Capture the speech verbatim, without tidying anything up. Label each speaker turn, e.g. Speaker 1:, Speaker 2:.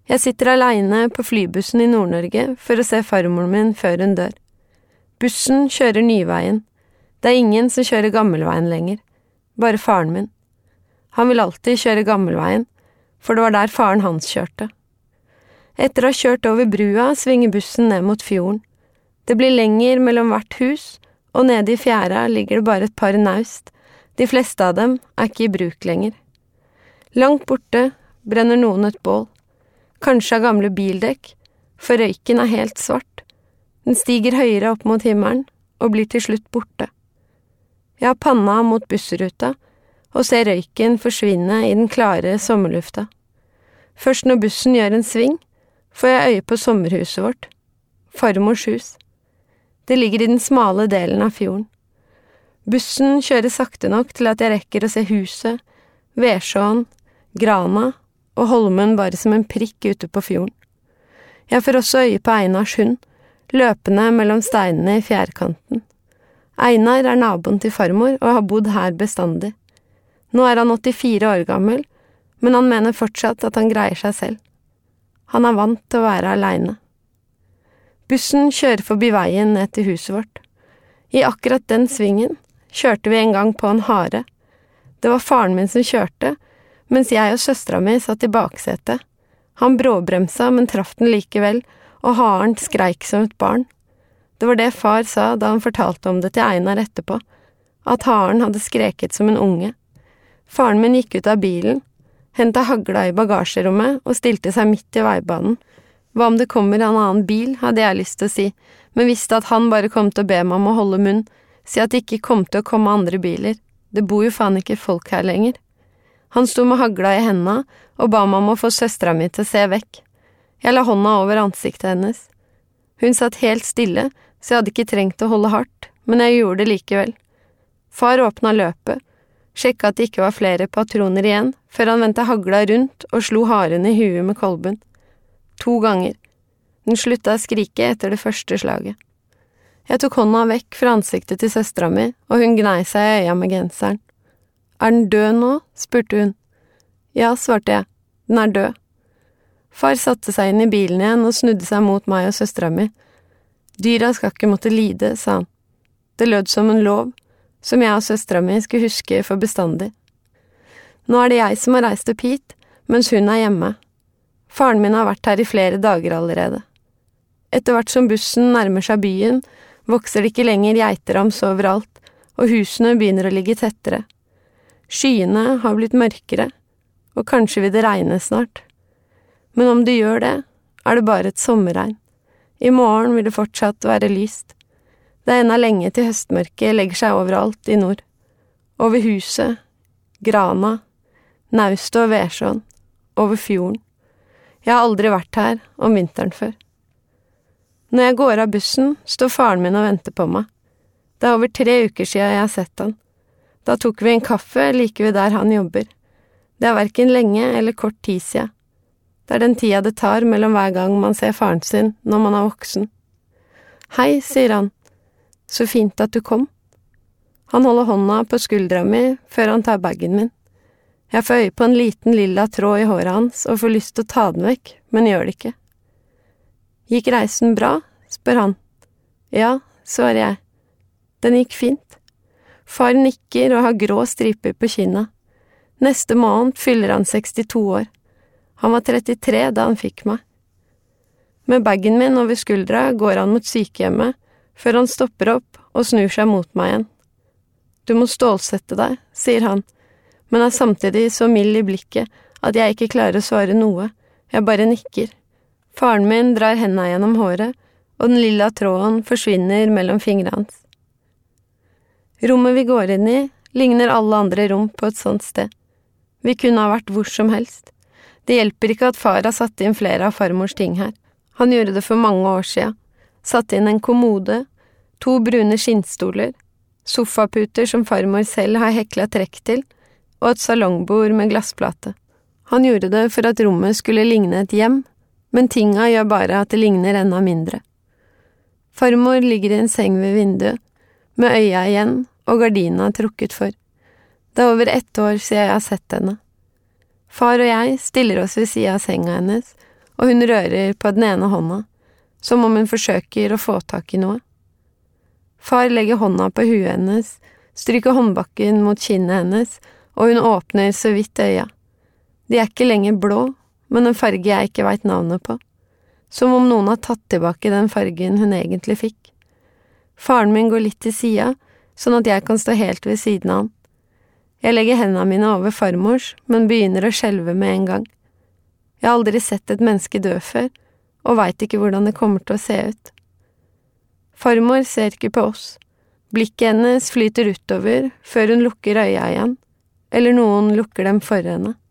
Speaker 1: Jeg sitter alene på flybussen i Nord-Norge for å se farmoren min før hun dør. Bussen kjører Nyveien. Det er ingen som kjører Gammelveien lenger. Bare faren min. Han vil alltid kjøre Gammelveien, for det var der faren hans kjørte. Etter å ha kjørt over brua svinger bussen ned mot fjorden. Det blir lenger mellom hvert hus, og nede i fjæra ligger det bare et par naust. De fleste av dem er ikke i bruk lenger. Langt borte brenner noen et bål. Kanskje av gamle bildekk, for røyken er helt svart. Den stiger høyere opp mot himmelen, og blir til slutt borte. Jeg har panna mot bussruta, og ser røyken forsvinne i den klare sommerlufta. Først når bussen gjør en sving, får jeg øye på sommerhuset vårt. Farmors hus. Det ligger i den smale delen av fjorden. Bussen kjører sakte nok til at jeg rekker å se huset, Versåen, Grana og Holmen bare som en prikk ute på fjorden. Jeg får også øye på Einars hund, løpende mellom steinene i fjærkanten. Einar er naboen til farmor og har bodd her bestandig. Nå er han åttifire år gammel, men han mener fortsatt at han greier seg selv. Han er vant til å være alene. Bussen kjører forbi veien ned til huset vårt. I akkurat den svingen kjørte vi en gang på en hare. Det var faren min som kjørte, mens jeg og søstera mi satt i baksetet. Han bråbremsa, men traff den likevel, og haren skreik som et barn. Det var det far sa da han fortalte om det til Einar etterpå, at haren hadde skreket som en unge. Faren min gikk ut av bilen, hentet hagla i bagasjerommet og stilte seg midt i veibanen. Hva om det kommer en annen bil, hadde jeg lyst til å si, men visste at han bare kom til å be meg om å holde munn, si at det ikke kom til å komme andre biler. Det bor jo faen ikke folk her lenger. Han sto med hagla i hendene og ba meg om å få søstera mi til å se vekk. Jeg la hånda over ansiktet hennes. Hun satt helt stille, så jeg hadde ikke trengt å holde hardt, men jeg gjorde det likevel. Far åpna løpet, sjekka at det ikke var flere patroner igjen, før han vendte hagla rundt og slo haren i huet med kolben. To ganger. Den slutta å skrike etter det første slaget. Jeg tok hånda vekk fra ansiktet til søstera mi, og hun gnei seg i øya med genseren. Er den død nå? Spurte hun. Ja, svarte jeg. Den er død. Far satte seg inn i bilen igjen og snudde seg mot meg og søstera mi. Dyra skal ikke måtte lide, sa han. Det lød som en lov, som jeg og søstera mi skulle huske for bestandig. Nå er det jeg som har reist opp hit, mens hun er hjemme. Faren min har vært her i flere dager allerede. Etter hvert som bussen nærmer seg byen, vokser det ikke lenger geiterams overalt, og husene begynner å ligge tettere. Skyene har blitt mørkere, og kanskje vil det regne snart. Men om det gjør det, er det bare et sommerregn. I morgen vil det fortsatt være lyst. Det er ennå lenge til høstmørket legger seg overalt i nord. Over huset, Grana, Naust og Versåen, over fjorden. Jeg har aldri vært her om vinteren før. Når jeg går av bussen, står faren min og venter på meg. Det er over tre uker siden jeg har sett han. Da tok vi en kaffe like ved der han jobber. Det er hverken lenge eller kort tid siden. Det er den tida det tar mellom hver gang man ser faren sin når man er voksen. Hei, sier han. Så fint at du kom. Han holder hånda på skuldra mi før han tar bagen min. Jeg får øye på en liten lilla tråd i håret hans og får lyst til å ta den vekk, men gjør det ikke. Gikk reisen bra? Spør han. Ja, svarer jeg. Den gikk fint. Far nikker og har grå striper på kinna. Neste måned fyller han sekstito år. Han var trettitre da han fikk meg. Med bagen min over skuldra går han mot sykehjemmet, før han stopper opp og snur seg mot meg igjen. Du må stålsette deg, sier han, men er samtidig så mild i blikket at jeg ikke klarer å svare noe. Jeg bare nikker. Faren min drar hendene gjennom håret, og den lilla tråden forsvinner mellom fingrene hans. Rommet vi går inn i ligner alle andre rom på et sånt sted. Vi kunne ha vært hvor som helst. Det hjelper ikke at far har satt inn flere av farmors ting her. Han gjorde det for mange år siden. Satt inn en kommode, to brune skinnstoler, sofaputer som farmor selv har heklet trekk til, og et salongbord med glassplate. Han gjorde det for at rommet skulle ligne et hjem, men tinga gjør bare at det ligner enda mindre. Farmor ligger i en seng ved vinduet, med øya igjen og gardina trukket for. Det er over ett år siden jeg har sett henne. Far og jeg stiller oss ved siden av senga hennes, og hun rører på den ene hånda, som om hun forsøker å få tak i noe. Far legger hånda på huet hennes, stryker håndbakken mot kinnet hennes, og hun åpner så vidt øya. De er ikke lenger blå, men en farge jeg ikke vet navnet på. Som om noen har tatt tilbake den fargen hun egentlig fikk. Faren min går litt til sida, sånn at jeg kan stå helt ved siden av han. Jeg legger hendene mine over farmors, men begynner å skjelve med en gang. Jeg har aldri sett et menneske dø før, og vet ikke hvordan det kommer til å se ut. Farmor ser ikke på oss. Blikket hennes flyter utover, før hun lukker øya igjen, eller noen lukker dem for henne.